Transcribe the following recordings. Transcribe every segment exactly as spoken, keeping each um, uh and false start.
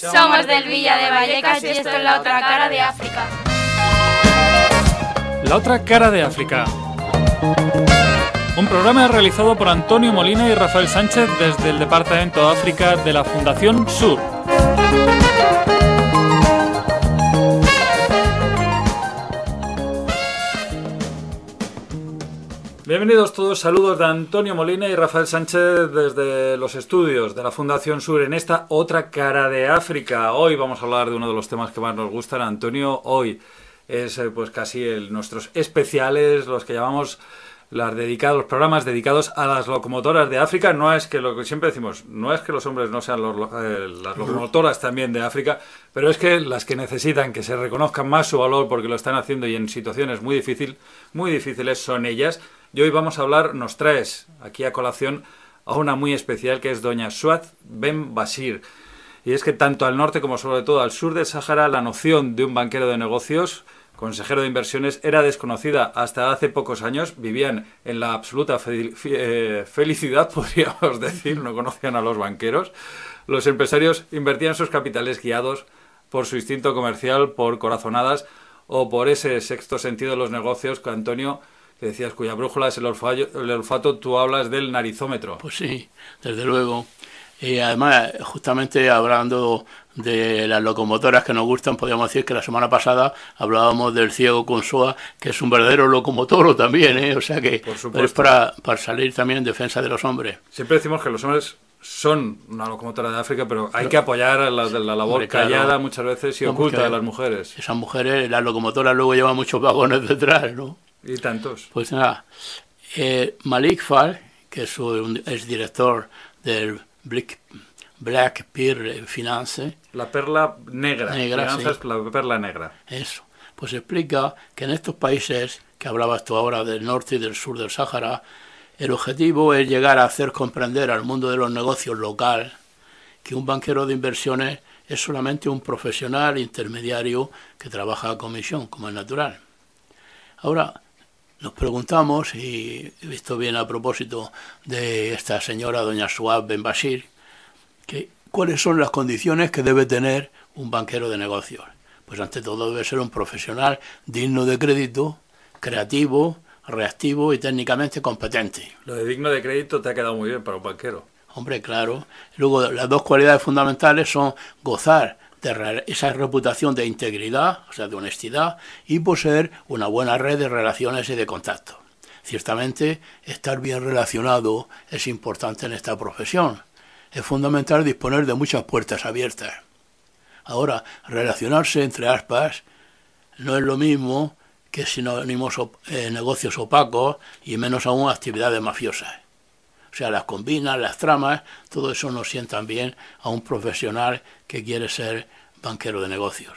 Somos del Villa de Vallecas y esto es La Otra Cara de África. La Otra Cara de África. Un programa realizado por Antonio Molina y Rafael Sánchez desde el Departamento de África de la Fundación Sur. Bienvenidos todos, saludos de Antonio Molina y Rafael Sánchez desde los estudios de la Fundación Sur en esta Otra Cara de África. Hoy vamos a hablar de uno de los temas que más nos gustan, Antonio. Hoy es pues casi el, nuestros especiales, los que llamamos las dedicados, los programas dedicados a las locomotoras de África. No es que lo que siempre decimos, no es que los hombres no sean los, eh, las locomotoras también de África, pero es que las que necesitan que se reconozcan más su valor porque lo están haciendo y en situaciones muy difícil, muy difíciles son ellas. Y hoy vamos a hablar, nos traes aquí a colación a una muy especial que es doña Souad Ben Bashir. Y es que tanto al norte como sobre todo al sur del Sáhara la noción de un banquero de negocios, consejero de inversiones, era desconocida hasta hace pocos años. Vivían en la absoluta fe- fe- felicidad, podríamos decir, no conocían a los banqueros. Los empresarios invertían sus capitales guiados por su instinto comercial, por corazonadas o por ese sexto sentido de los negocios que Antonio, que decías cuya brújula es el olfato, el olfato, tú hablas del narizómetro. Pues sí, desde luego. Y además, justamente hablando de las locomotoras que nos gustan, podríamos decir que la semana pasada hablábamos del ciego con soa, que es un verdadero locomotoro también, ¿eh? O sea que es para, para salir también en defensa de los hombres. Siempre decimos que los hombres son una locomotora de África, pero hay pero, que apoyar a la, la labor hombre, claro, callada muchas veces y oculta de las mujeres. Esas mujeres, las locomotoras luego llevan muchos vagones detrás, ¿no? Y tantos. Pues nada, eh, Malik Fall, que es, un, es director del Black, Black Pearl Finance. La perla negra, negra finanzas, sí. La perla negra. Eso, pues explica que en estos países, que hablabas tú ahora del norte y del sur del Sáhara, el objetivo es llegar a hacer comprender al mundo de los negocios local que un banquero de inversiones es solamente un profesional intermediario que trabaja a comisión, como es natural. Ahora, nos preguntamos, y esto viene a propósito de esta señora, doña Souad Ben Bashir, que cuáles son las condiciones que debe tener un banquero de negocios. Pues ante todo debe ser un profesional digno de crédito, creativo, reactivo y técnicamente competente. Lo de digno de crédito te ha quedado muy bien para un banquero. Hombre, claro. Luego, las dos cualidades fundamentales son gozar de esa reputación de integridad, o sea, de honestidad, y poseer una buena red de relaciones y de contactos. Ciertamente, estar bien relacionado es importante en esta profesión. Es fundamental disponer de muchas puertas abiertas. Ahora, relacionarse entre aspas no es lo mismo que sinónimos eh, negocios opacos y menos aún actividades mafiosas. O sea, las combinas, las tramas, todo eso no sientan bien a un profesional que quiere ser banquero de negocios.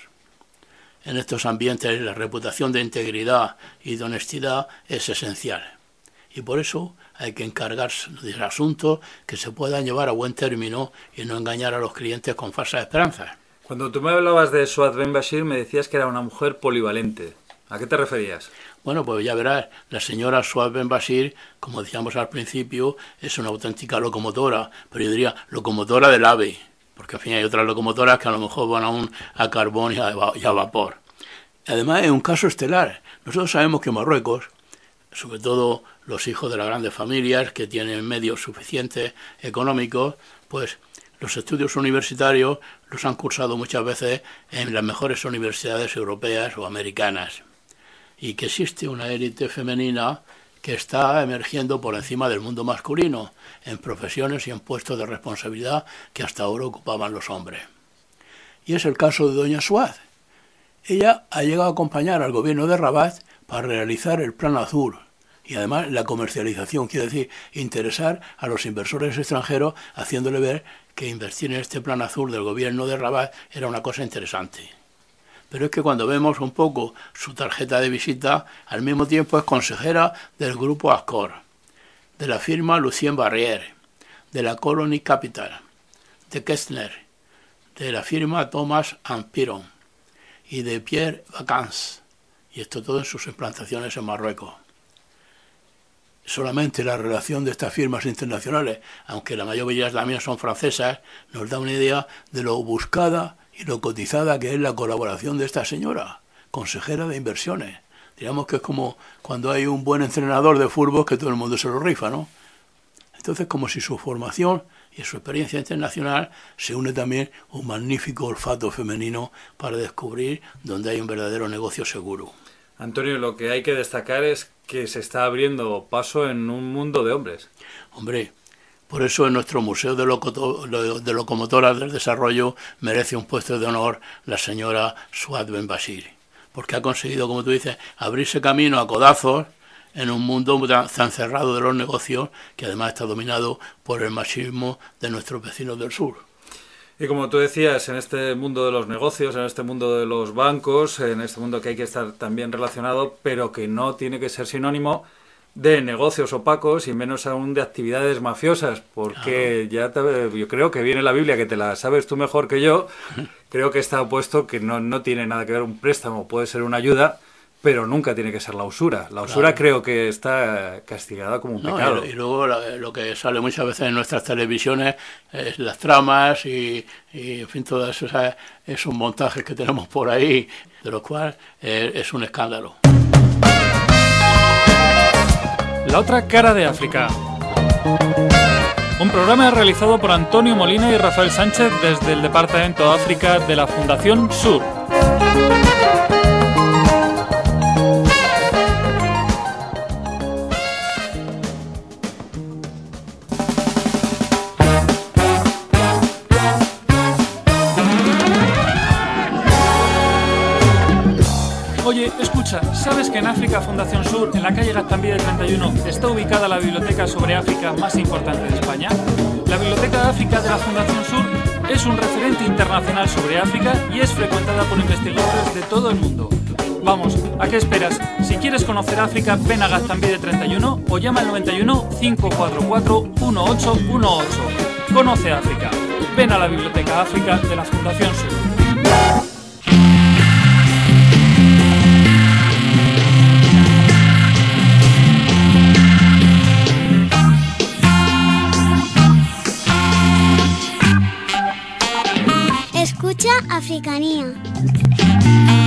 En estos ambientes la reputación de integridad y de honestidad es esencial. Y por eso hay que encargarse de asuntos que se puedan llevar a buen término y no engañar a los clientes con falsas esperanzas. Cuando tú me hablabas de Souad Ben Bashir me decías que era una mujer polivalente. ¿A qué te referías? Bueno, pues ya verás, la señora Souad Ben Bashir, como decíamos al principio, es una auténtica locomotora, pero yo diría locomotora del AVE, porque al fin hay otras locomotoras que a lo mejor van aún a carbón y a, y a vapor. Además es un caso estelar. Nosotros sabemos que Marruecos, sobre todo los hijos de las grandes familias que tienen medios suficientes económicos, pues los estudios universitarios los han cursado muchas veces en las mejores universidades europeas o americanas. Y que existe una élite femenina que está emergiendo por encima del mundo masculino, en profesiones y en puestos de responsabilidad que hasta ahora ocupaban los hombres. Y es el caso de doña Souad. Ella ha llegado a acompañar al gobierno de Rabat para realizar el Plan Azul y además la comercialización, quiere decir, interesar a los inversores extranjeros haciéndole ver que invertir en este Plan Azul del gobierno de Rabat era una cosa interesante. Pero es que cuando vemos un poco su tarjeta de visita, al mismo tiempo es consejera del grupo Accor, de la firma Lucien Barrière, de la Colony Capital, de Kestner, de la firma Thomas and Piron y de Pierre Vacances, y esto todo en sus implantaciones en Marruecos. solamente la relación de estas firmas internacionales, aunque la mayoría también son francesas, nos da una idea de lo buscada y lo cotizada que es la colaboración de esta señora, consejera de inversiones. Digamos que es como cuando hay un buen entrenador de fútbol que todo el mundo se lo rifa, ¿no? Entonces, como si su formación y su experiencia internacional se une también un magnífico olfato femenino para descubrir dónde hay un verdadero negocio seguro. Antonio, lo que hay que destacar es que se está abriendo paso en un mundo de hombres. Hombre, por eso en nuestro Museo de, Locoto- de Locomotoras del Desarrollo merece un puesto de honor la señora Suad Benbasir, porque ha conseguido, como tú dices, abrirse camino a codazos en un mundo tan cerrado de los negocios que además está dominado por el machismo de nuestros vecinos del sur. Y como tú decías, en este mundo de los negocios, en este mundo de los bancos, en este mundo que hay que estar también relacionado, pero que no tiene que ser sinónimo de negocios opacos y menos aún de actividades mafiosas, porque claro. ya te, yo creo que viene la Biblia, que te la sabes tú mejor que yo, creo que está puesto que no, no tiene nada que ver un préstamo, puede ser una ayuda, pero nunca tiene que ser la usura. La usura claro. creo que está castigada como un no, pecado. Y, y luego lo, lo que sale muchas veces en nuestras televisiones es las tramas y, y en fin, todos esos, esos montajes que tenemos por ahí, de los cuales eh, es un escándalo. La otra cara de África. Un programa realizado por Antonio Molina y Rafael Sánchez desde el Departamento África de la Fundación Sur. Oye, escucha, ¿sabes que en África Fundación Sur, en la calle Gaztambide treinta y uno, está ubicada la biblioteca sobre África más importante de España? La Biblioteca de África de la Fundación Sur es un referente internacional sobre África y es frecuentada por investigadores de todo el mundo. Vamos, ¿a qué esperas? Si quieres conocer África, ven a Gaztambide treinta y uno o llama al noventa y uno, cinco cuatro cuatro, uno ocho uno ocho. Conoce África. Ven a la Biblioteca África de la Fundación Sur. Escucha Africanía.